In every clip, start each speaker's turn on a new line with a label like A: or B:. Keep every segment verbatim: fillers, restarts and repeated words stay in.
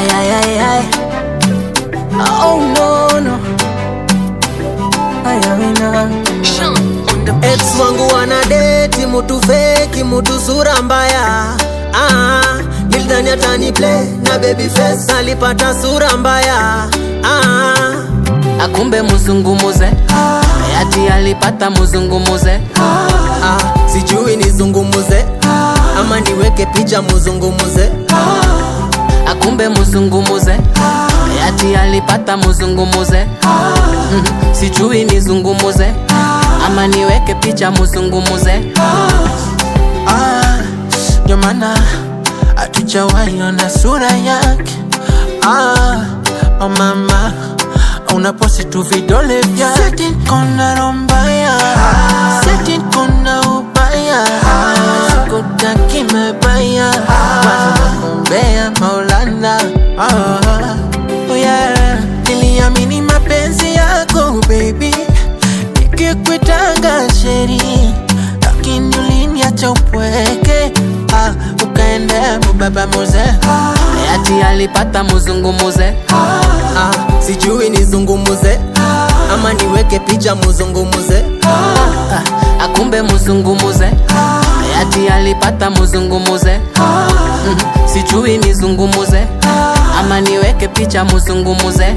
A: Ay, ay, ay, ay. Oh no, no. Ay, ay, na.
B: Ex wangu wana date mutu fake, mutu sura mbaya. Ah, nilidhani atani play na baby face, alipata sura mbaya. Ah,
A: akumbe muzungumuze. Ati alipata muzungumuze.
B: ah, sijui nizungumuze ama niweke picha muzungumuze.
A: Akumbe muzungumuze. Ati alipata muzungumuze. Sijui nizungumuze ama niweke picha muzungumuze.
C: Ah, ndio maana hatujawahi ona sura yake. Ah, oh mama, unaposti tu vidole vyake. Seti kona rombaya, seti kona ubaya, sikutaki mebaya, wanakumbea Maulana. Oh yeah, niliamini mapenzi yako baby, nikikuitanga sheri, lakini uliniacha upweke. Ah, ukaenda mbaba muze.
A: Ati alipata muzungumuze.
B: Ah, sijui nizungumuze ama niweke picha muzungumuze.
A: Ah, akumbe muzungumuze. Ati alipata muzungumuze. Sijui nizungumuze ama niweke picha muzungumuze.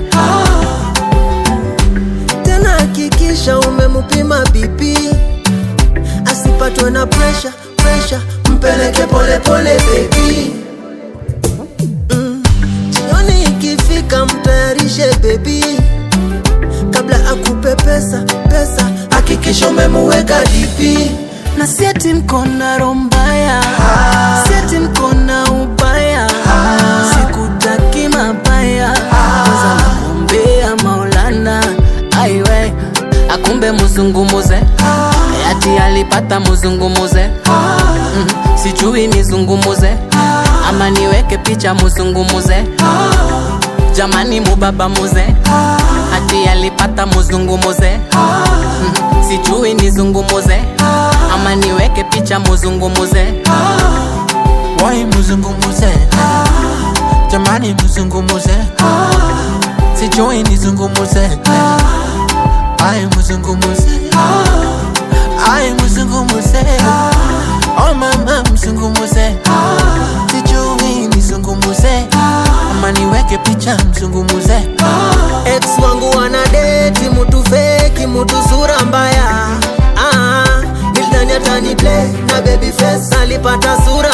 B: Tena hakikisha umemupima B P, asipatwe na pressure, pressure. Mpeleke pole pole baby. Mm. Jioni ikifika mtayarishe baby, kabla akupe pesa, pesa. Hakikisha umemuweka D P.
A: Na sieti mkona rombaya, sieti mkona ubaya, sikutaki mabaya, kwanza nakumbea Maulana. Aiwe, akumbe muzungumuze. Ati alipata muzungumuze. Sijui nizungumuze ama niweke picha muzungumuze. Jamani mubaba muze. Ati alipata muzungumuze. Sijui nizungumuze ama niweke picha muzungumuze.
C: Why muzungumuze? Jamani muzungumuze. Sijui nizungumuze. Ay muzungumuze. Ay muzungumuze. Oh mama mzungumuze. Sijui nizungumuze ama niweke picha mzungumuze.
B: Ex wangu wana date mutu fake, mutu sura mbaya. Ah, nilidhani atani play na baby face, alipata sura